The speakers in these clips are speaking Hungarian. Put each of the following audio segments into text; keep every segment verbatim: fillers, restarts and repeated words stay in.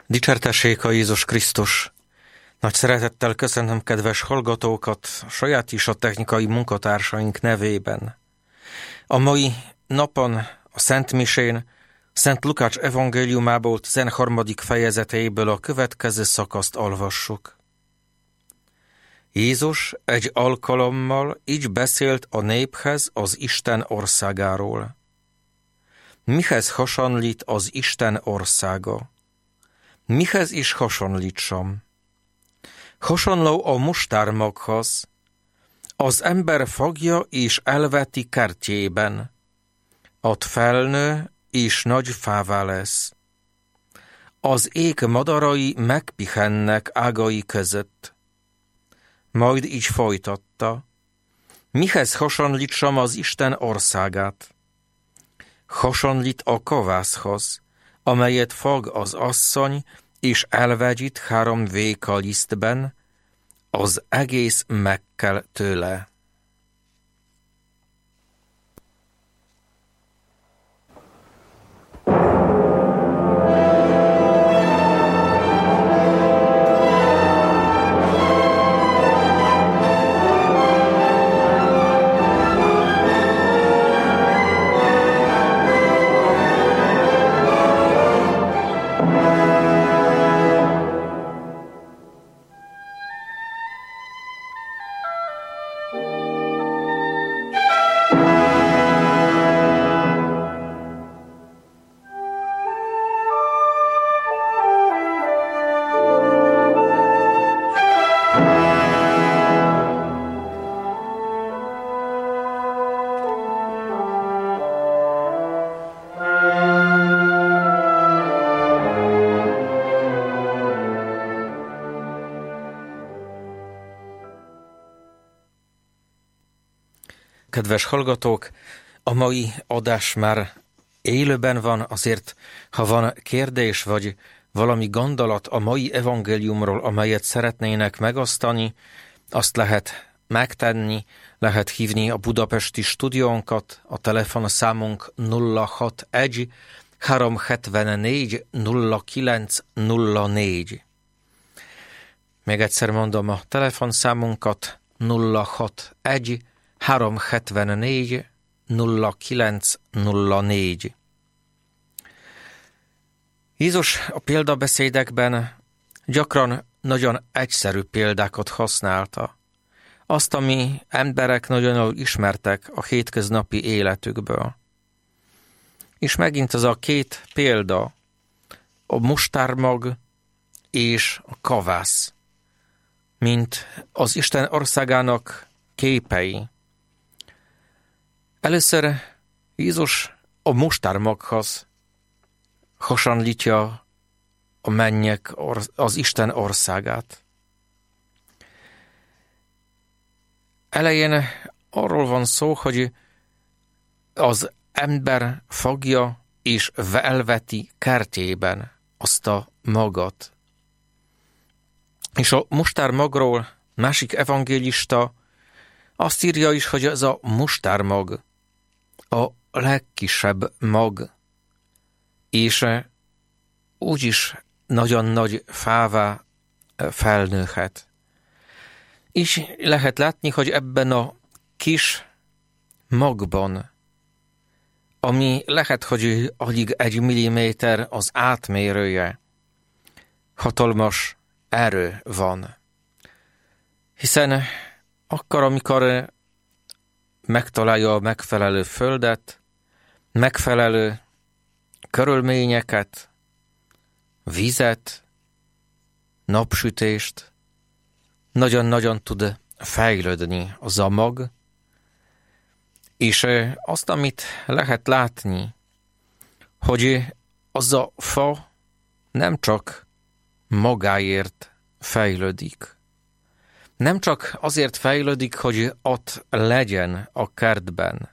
Dicsértessék a Jézus Krisztus! Nagy szeretettel köszönöm kedves hallgatókat, saját is a technikai munkatársaink nevében. A mai napon a Szent Misén, Szent Lukács evangéliumából tizenharmadik fejezetéből a következő szakaszt olvassuk. Jézus egy alkalommal így beszélt a néphez az Isten országáról. Mihez hasonlít az Isten országa? Mihez is hasonlítsam? Hasonló a mustármaghoz. Az ember fogja és elveti kertjében. Ott felnő és nagy fává lesz. Az ég madarai megpihennek ágai között. Majd így folytatta. Mihez hasonlítsam az Isten országát? Hasonlít a kovászhoz, amelyet fog az asszony, és elvegyít három véka lisztben, az egész megkel tőle. Kedves hallgatók, a mai adás már élőben van, azért ha van kérdés vagy valami gondolat a mai evangéliumról, amelyet szeretnének megosztani, azt lehet megtenni, lehet hívni a budapesti stúdiónkat, a telefonszámunk nulla hatvanegy háromszázhetvennégy nulla kilenc nulla négy. Még egyszer mondom a telefonszámunkat nulla hatvanegy háromszázhetvennégy nulla kilenc nulla négy. Jézus a példabeszédekben gyakran nagyon egyszerű példákat használta. Azt, ami emberek nagyon jól ismertek a hétköznapi életükből. És megint az a két példa, a mustármag és a kavász, mint az Isten országának képei. Először Jézus a mustármaghoz hasonlítja a mennyek, az Isten országát. Elején arról van szó, hogy az ember fogja és elveti kertjében azt a magot. És a mustármagról másik evangélista azt írja is, hogy ez a mustármag a legkisebb mag, és úgyis nagyon nagy fává felnőhet. És lehet látni, hogy ebben a kis magban, ami lehet, hogy alig egy milliméter az átmérője, hatalmas erő van. Hiszen akkor, amikor megtalálja a megfelelő földet, megfelelő körülményeket, vizet, napsütést, nagyon-nagyon tud fejlődni az a mag, és azt, amit lehet látni, hogy az a fa nem csak magáért fejlődik, nem csak azért fejlődik, hogy ott legyen a kertben,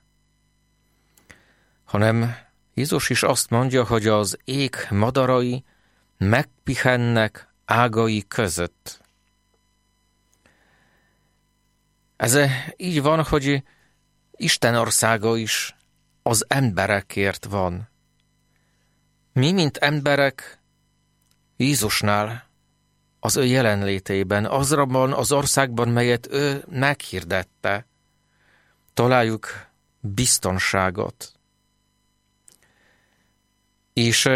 hanem Jézus is azt mondja, hogy az ég madarai megpihennek ágai között. Ez így van, hogy Isten országa is az emberekért van. Mi, mint emberek, Jézusnál, az ő jelenlétében, azonban az országban, melyet ő meghirdette, találjuk biztonságot. És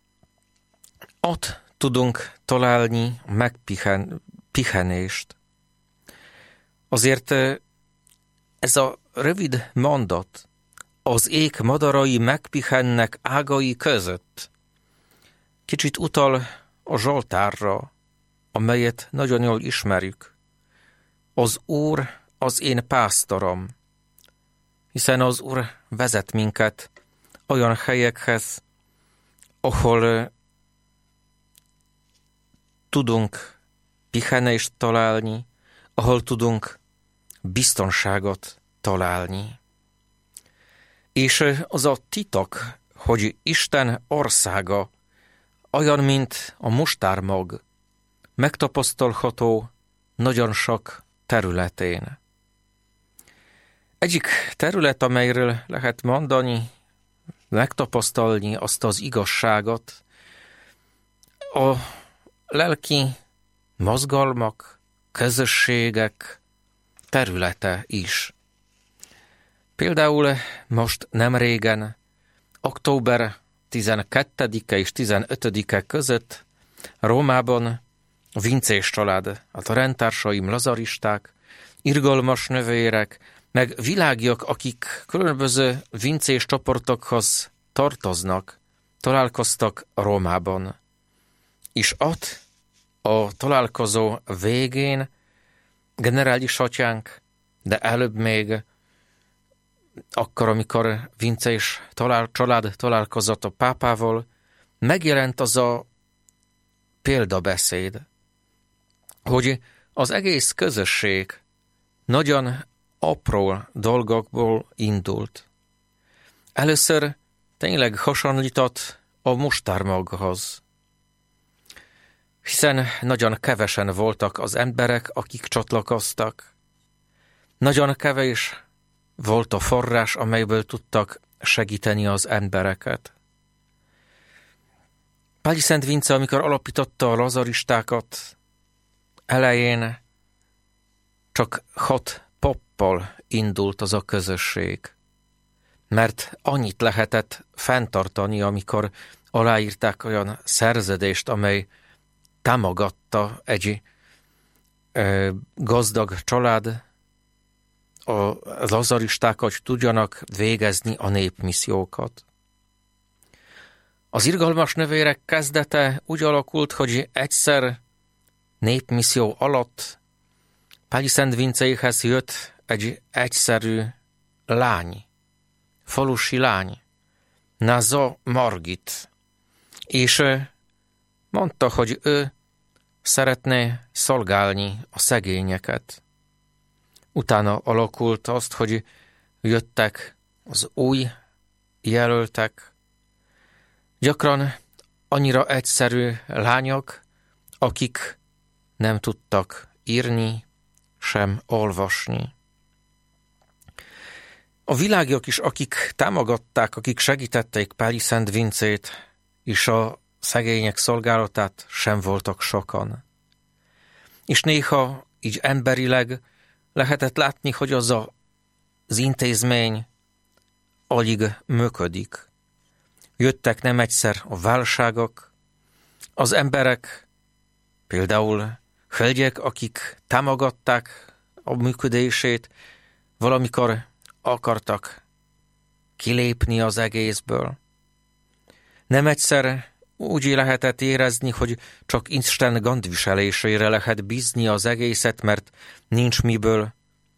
ott tudunk találni megpihenést. Azért ez a rövid mondat, az ég madarai megpihennek ágai között, kicsit utal a Zsoltárra, amelyet nagyon jól ismerjük. Az Úr az én pásztorom, hiszen az Úr vezet minket olyan helyekhez, ahol tudunk pihenést találni, ahol tudunk biztonságot találni. És az a titok, hogy Isten országa olyan, mint a mustármag, megtapasztalható nagyon sok területén. Egyik terület, amelyről lehet mondani, megtapasztalni azt az igazságot, a lelki mozgalmak, közösségek területe is. Például most nem régen, október tizenkettedike és tizenötödike között Rómában a vincés család, a rendtársaim, lazaristák, irgalmas nővérek, meg világiak, akik különböző vincés csoportokhoz tartoznak, találkoztak Rómában. És ott a találkozó végén generális atyánk, de előbb még akkor, amikor vincés talál, család találkozott a pápával, megjelent az a példabeszéd, hogy az egész közösség nagyon apró dolgokból indult. Először tényleg hasonlított a mustármaghoz, hiszen nagyon kevesen voltak az emberek, akik csatlakoztak. Nagyon kevés volt a forrás, amelyből tudtak segíteni az embereket. Pályi Szent Vince, amikor alapította a lazaristákat, elején csak hat pappal indult az a közösség, mert annyit lehetett fenntartani, amikor aláírták olyan szerződést, amely támogatta egy ö, gazdag család, a lazaristákat tudjanak végezni a népmissziókat. Az irgalmas nővérek kezdete úgy alakult, hogy egyszer népmisszió alatt Pályi Szent Vincéhez jött egy egyszerű lány, falusi lány, Náza Margit, és mondta, hogy ő szeretné szolgálni a szegényeket. Utána alakult azt, hogy jöttek az új jelöltek, gyakran annyira egyszerű lányok, akik nem tudtak írni, sem olvasni. A világiak is, akik támogatták, akik segítették Pályi Szent Vincét, és a szegények szolgálatát, sem voltak sokan. És néha így emberileg lehetett látni, hogy az a, az intézmény alig működik. Jöttek nem egyszer a válságok, az emberek, például hölgyek, akik támogatták a működését, valamikor akartak kilépni az egészből. Nem egyszer úgy lehetett érezni, hogy csak Isten gondviselésére lehet bízni az egészet, mert nincs miből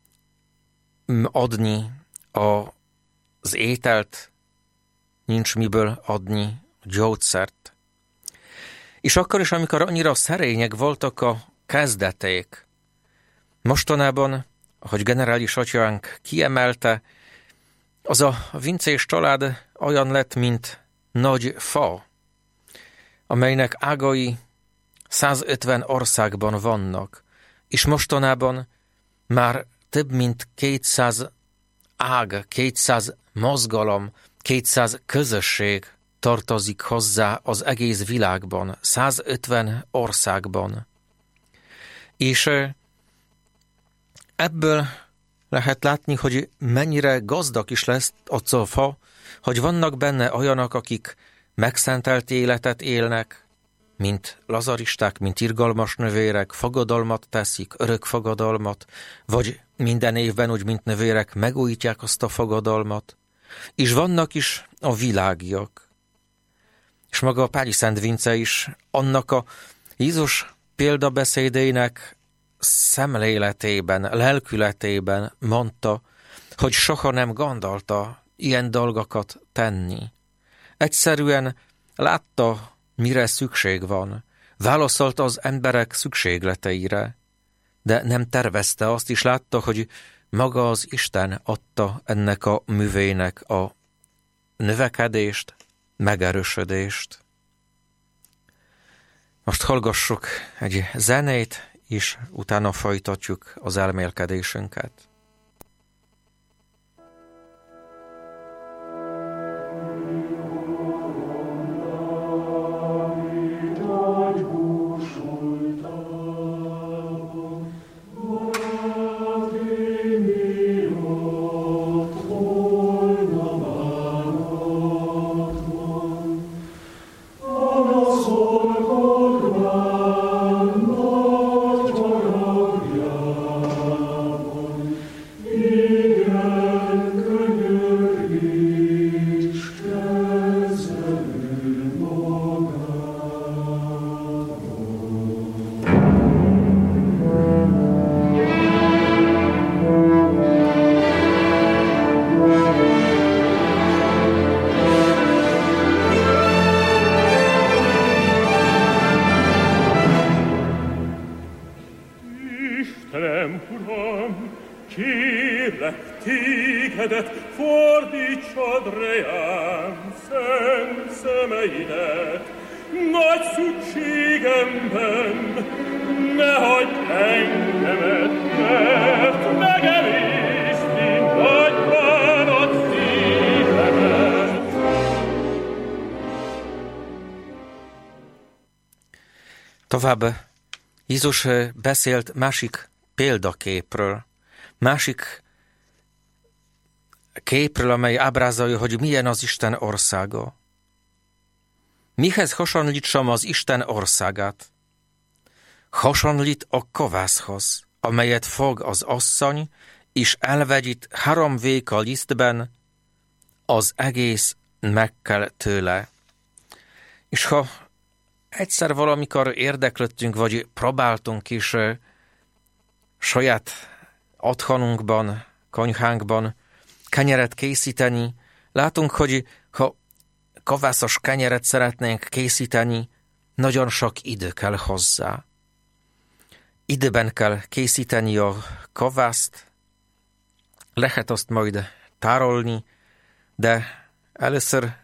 adni a, az ételt, nincs miből adni a gyógyszert. És akkor is, amikor annyira szerények voltak a kezdeték, mostanában, ahogy generális atyánk kiemelte, az a vincés család olyan lett, mint nagy fa, amelynek ágai százötven országban vannak, és mostanában már több mint kétszáz ág, kétszáz mozgalom, kétszáz közösség tartozik hozzá az egész világban, százötven országban. És ebből lehet látni, hogy mennyire gazdag is lesz a fa, hogy vannak benne olyanok, akik megszentelt életet élnek, mint lazaristák, mint irgalmas növérek, fogadalmat teszik, örök fogadalmat, vagy minden évben úgy, mint növérek, megújítják azt a fogadalmat. És vannak is a világiak. És maga a Pályi Szent Vince is annak a Jézus példabeszédének szemléletében, lelkületében mondta, hogy soha nem gondolta ilyen dolgokat tenni. Egyszerűen látta, mire szükség van, válaszolta az emberek szükségleteire, de nem tervezte, azt is látta, hogy maga az Isten adta ennek a művének a növekedést, megerősödést. Most hallgassuk egy zenét, és utána folytatjuk az elmélkedésünket. Tovább Jézus beszélt másik példaképről, másik képről, amely ábrázolja, hogy milyen az Isten országa. Mihez hasonlítsam az Isten országát? Hasonlít a kovászhoz, amelyet fog az asszony, és elvegyít három véka lisztben, az egész megkel tőle. És ha egyszer valamikor érdeklődtünk, vagy próbáltunk is uh, saját otthonunkban, konyhánkban kenyeret készíteni, látunk, hogy ha kovászos kenyeret szeretnénk készíteni, nagyon sok idő kell hozzá. Időben kell készíteni a kovászt, lehet azt majd tárolni, de először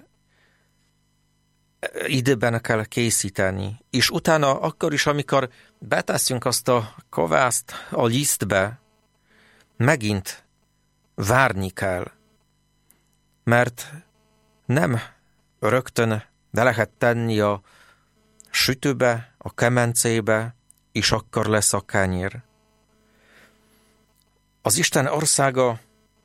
időben kell készíteni. És utána akkor is, amikor beteszünk azt a kovászt a lisztbe, megint várni kell. Mert nem rögtön be lehet tenni a sütőbe, a kemencébe, és akkor lesz a kenyér. Az Isten országa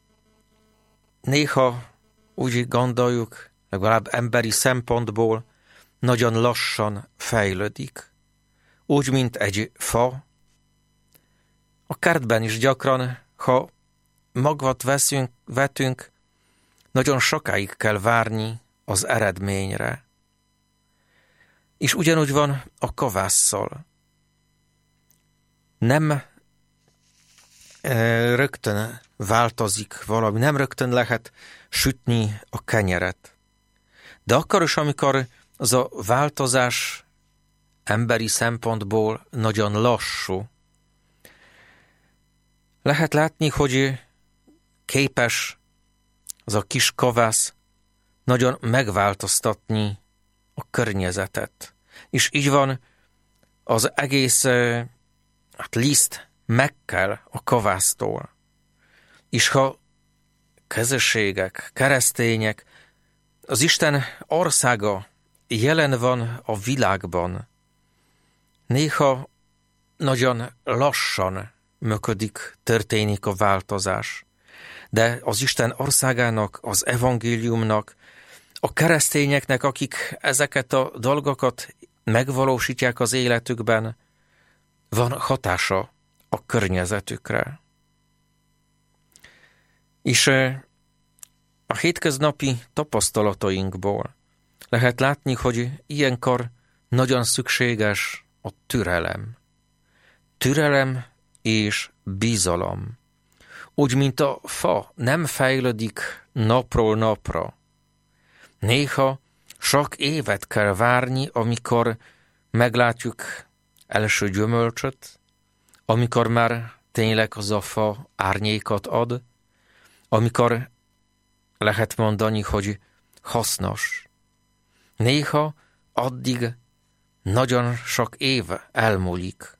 néha úgy gondoljuk, legalább emberi szempontból nagyon lassan fejlődik. Úgy, mint egy fa. A kertben is gyakran, ha magvat veszünk, vetünk, nagyon sokáig kell várni az eredményre. És ugyanúgy van a kovásszal. Nem e, rögtön változik valami, nem rögtön lehet sütni a kenyeret. De akkor is, amikor az a változás emberi szempontból nagyon lassú, lehet látni, hogy képes az a kis kovász nagyon megváltoztatni a környezetet. És így van az egész hát liszt megkel a kovásztól. És ha közösségek, keresztények az Isten országa jelen van a világban, néha nagyon lassan működik, történik a változás. De az Isten országának, az evangéliumnak, a keresztényeknek, akik ezeket a dolgokat megvalósítják az életükben, van hatása a környezetükre. És a hétköznapi tapasztalatainkból lehet látni, hogy ilyenkor nagyon szükséges a türelem. Türelem és bizalom. Úgy, mint a fa nem fejlődik napról napra. Néha sok évet kell várni, amikor meglátjuk első gyümölcsöt, amikor már tényleg az a fa árnyékot ad, amikor lehet mondani, hogy hasznos. Néha addig nagyon sok év elmúlik.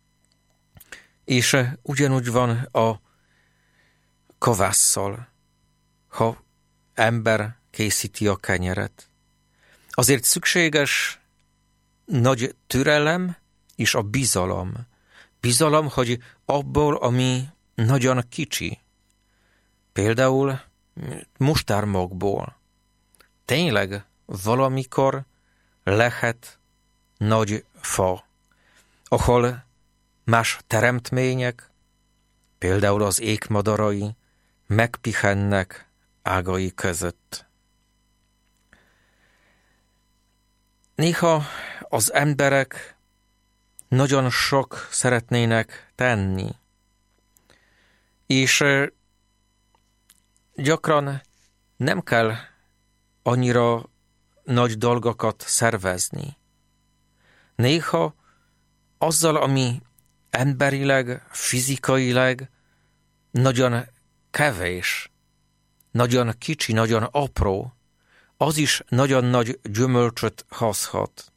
És ugyanúgy van a kovásszal, ha ember készíti a kenyeret. Azért szükséges nagy türelem és a bizalom. Bizalom, hogy abból, ami nagyon kicsi, például mustármagból, tényleg valamikor lehet nagy fa, ahol más teremtmények, például az égmadarai, megpihennek ágai között. Néha az emberek nagyon sok szeretnének tenni, és gyakran nem kell annyira nagy dolgokat szervezni. Néha azzal, ami emberileg, fizikailag nagyon kevés, nagyon kicsi, nagyon apró, az is nagyon nagy gyümölcsöt hozhat.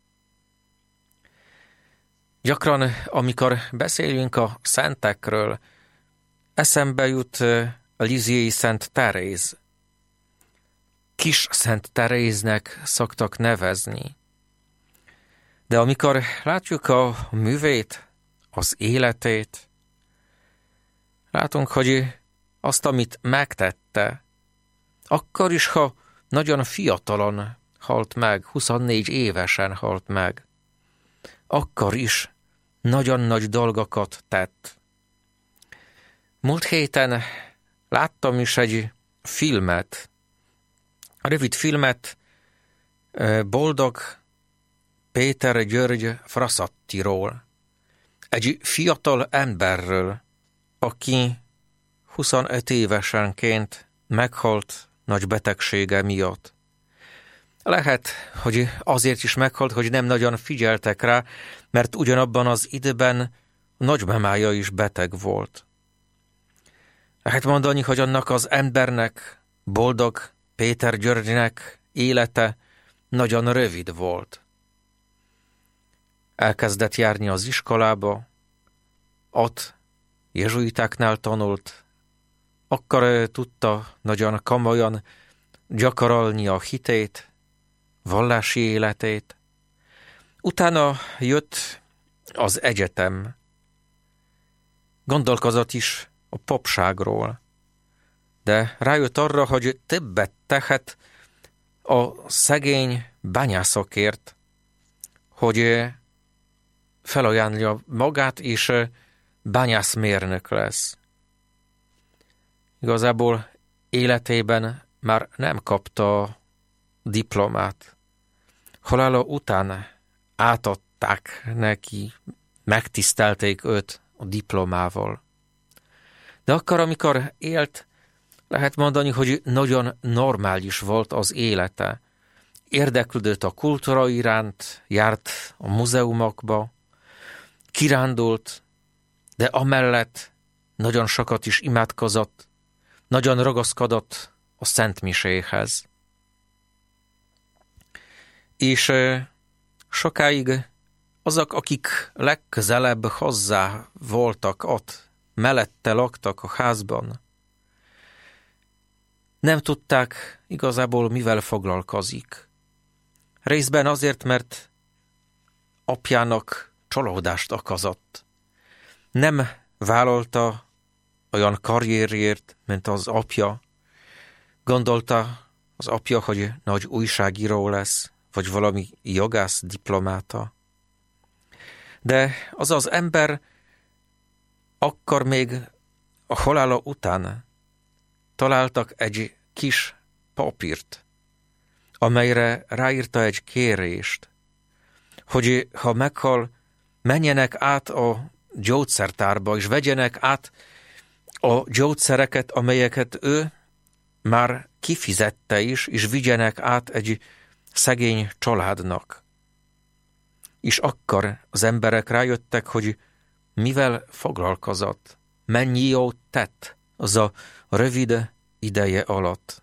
Gyakran, amikor beszélünk a szentekről, eszembe jut a Lisieux Szent Teréz. Kis Szent Teréznek szoktak nevezni. De amikor látjuk a művét, az életét, látunk, hogy azt, amit megtette, akkor is, ha nagyon fiatalon halt meg, huszonnégy évesen halt meg, akkor is nagyon nagy dolgokat tett. Múlt héten láttam is egy filmet, a rövid filmet Boldog Péter György Frassattiról, egy fiatal emberről, aki huszonöt évesenként meghalt nagy betegsége miatt. Lehet, hogy azért is meghalt, hogy nem nagyon figyeltek rá, mert ugyanabban az időben nagymamája is beteg volt. Lehet mondani, hogy annak az embernek, Boldog Péter Györgynek élete nagyon rövid volt. Elkezdett járni az iskolába, ott jezsuitáknál tanult, akkor tudta nagyon komolyan gyakorolni a hitét, vallási életét. Utána jött az egyetem. Gondolkozott is a papságról, de rájött arra, hogy többet tehet a szegény bányászokért, hogy felajánlja magát, és bányászmérnök lesz. Igazából életében már nem kapta a diplomát. Halála után átadták neki, megtisztelték őt a diplomával. De akkor, amikor élt, lehet mondani, hogy nagyon normális volt az élete. Érdeklődött a kultúra iránt, járt a múzeumokba, kirándult, de amellett nagyon sokat is imádkozott, nagyon ragaszkodott a szentmiséhez. És sokáig azok, akik legközelebb hozzá voltak ott, mellette laktak a házban, nem tudták igazából mivel foglalkozik. Részben azért, mert apjának csalódást okozott. Nem vállalta olyan karrierért, mint az apja. Gondolta az apja, hogy nagy újságíró lesz, vagy valami jogász diplomáta. De az az ember akkor még a halála után találtak egy kis papírt, amelyre ráírta egy kérést, hogy ha meghal, menjenek át a gyógyszertárba, és vegyenek át a gyógyszereket, amelyeket ő már kifizette is, és vigyenek át egy szegény családnak. És akkor az emberek rájöttek, hogy mivel foglalkozott, mennyi jót tett az a rövid ideje alatt.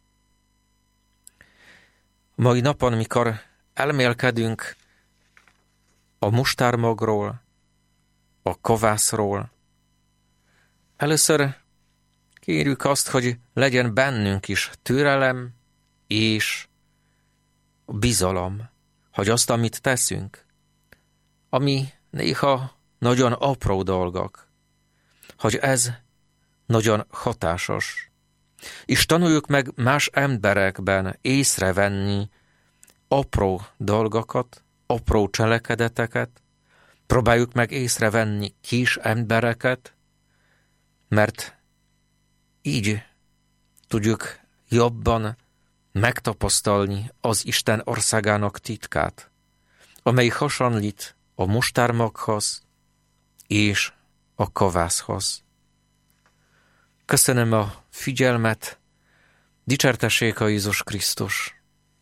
Mai napon, mikor elmélkedünk a mustármagról, a kovászról, először kérjük azt, hogy legyen bennünk is türelem és bizalom, hogy azt, amit teszünk, ami néha nagyon apró dolgok, hogy ez nagyon hatásos. És tanuljuk meg más emberekben észrevenni apró dolgokat, apró cselekedeteket, próbáljuk meg észrevenni kis embereket, mert így tudjuk jobban megtapasztalni az Isten országának titkát, amely hasonlít a mustármaghoz és a kovászhoz. Köszönöm a figyelmet, dicsértessék a Jézus Krisztus!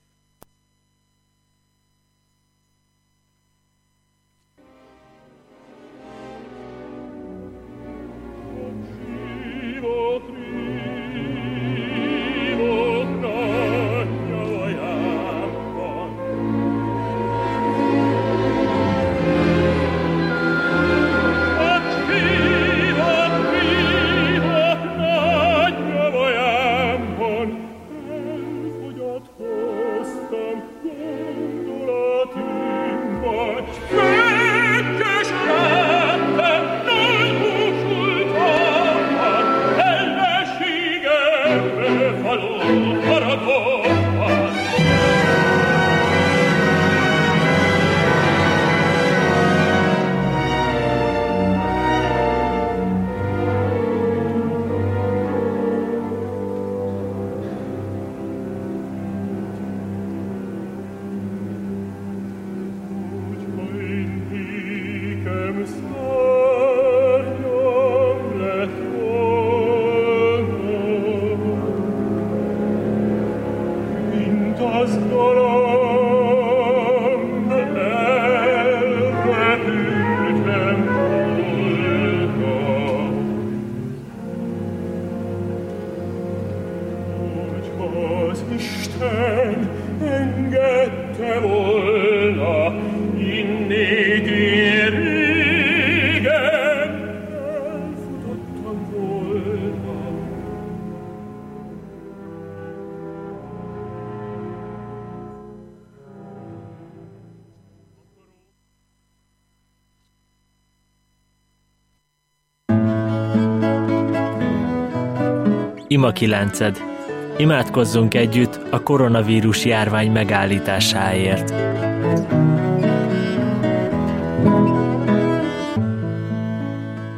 Ima kilenced. Imádkozzunk együtt a koronavírus járvány megállításáért.